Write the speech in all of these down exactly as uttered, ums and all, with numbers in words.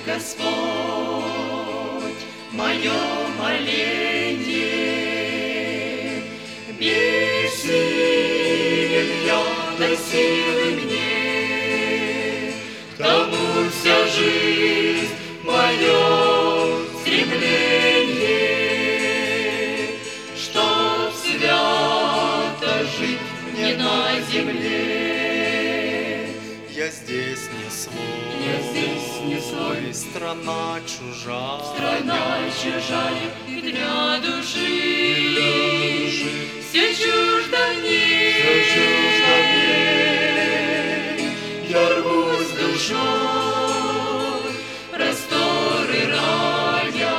Господь, мое моление. Бессилен я, дай силы мне, тому вся жизнь, мое стремление, чтоб свято жить мне на земле. Я здесь не свой, Я здесь не свой, страна чужая, страна чужая, и для души, все чуждо мне, все чуждо мне. Я рвусь душой, просторы рая,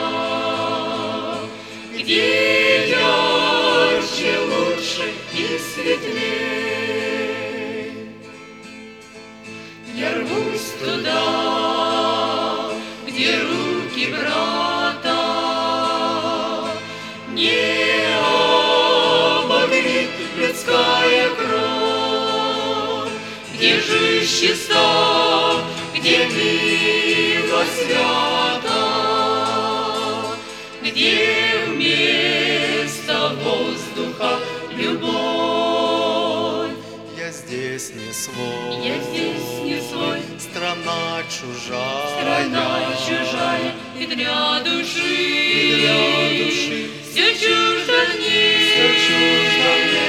где ярче, лучше и светлее. Я рвусь туда, где руки брата не обогрит людская кровь, где жизнь чиста, где милость свята, где вместо воздуха любовь. Я здесь не свой, Я здесь не свой, страна чужая, страна чужая, и для души, и для души все чуждо мне, все чуждо мне.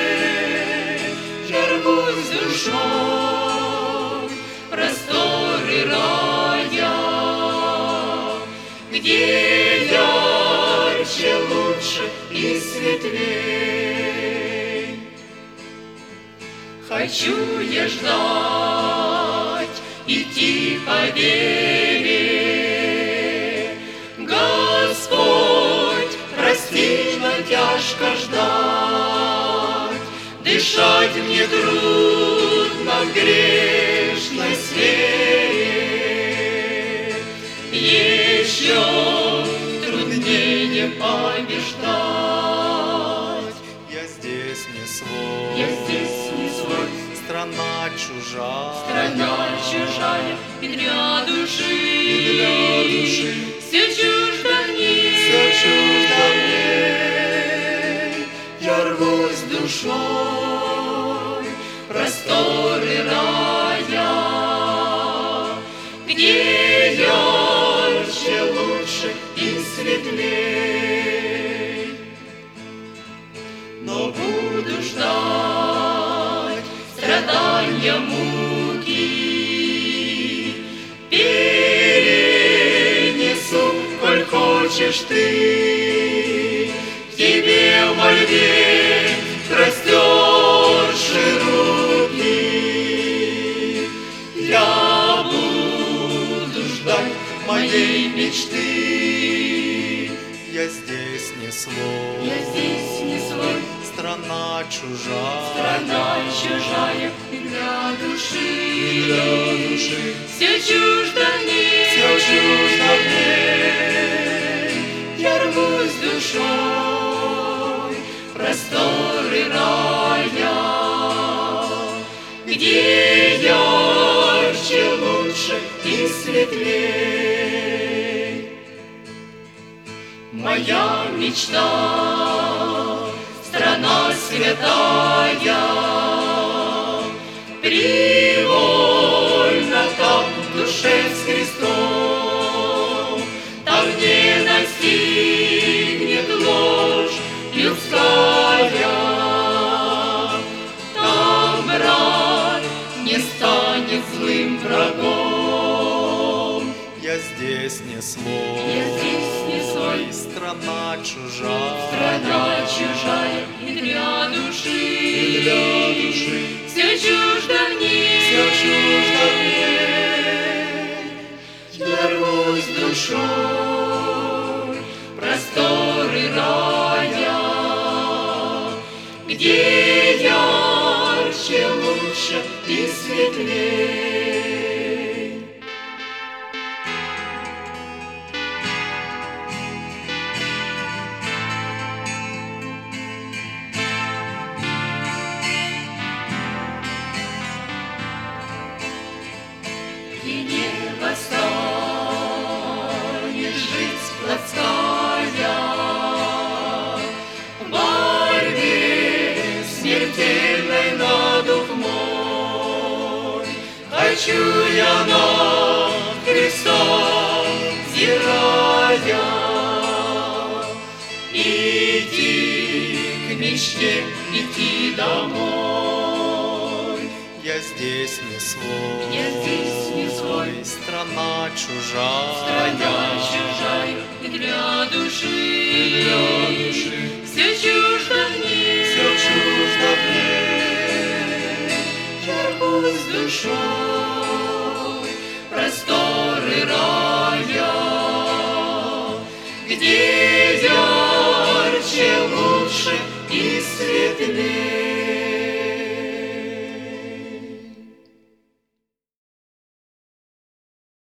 Я рвусь душой, просторы рая, где ярче, лучше и светлей. Хочу я ждать, идти по вере. Господь, прости, но тяжко ждать, дышать мне трудно в грешной сфере. Еще труднее побеждать. Я здесь не свой, Я здесь не свой, страна чужая, страна чужая, и для души, и для души все чуждо мне, все чуждо мне. Я рвусь душой, просторы рая, где ярче, лучше и светлей. Но буду ждать страдания, муки, перенесу, коль хочешь ты, к тебе в мольбе простерши руки. Я буду ждать моей мечты. Я здесь не свой, Я здесь не свой, страна чужая, страна чужая, и для души, и для души все чуждо мне, все чуждо мне. Я рвусь душой, просторы рая, где ярче, лучше и светлей. Моя мечта, страна святая, привольна там в душе с Христом, там не настигнет ложь людская, там брат не станет злым врагом. Я здесь не свой, Я здесь не свой, страна чужая, страна чужая, и для души, и для души все чуждо мне, все чуждо мне. Я рвусь душой, просторы рая, где ярче, лучше и светлей. И небо стало хочу я на Христа взирая, идти к мечте, идти домой. Я здесь не свой, Я здесь не свой, страна чужая, страна чужая, и для души, и для души все чуждо мне, все чуждо мне. Вернусь с душой просторы рая, где ярче, лучше и светлее.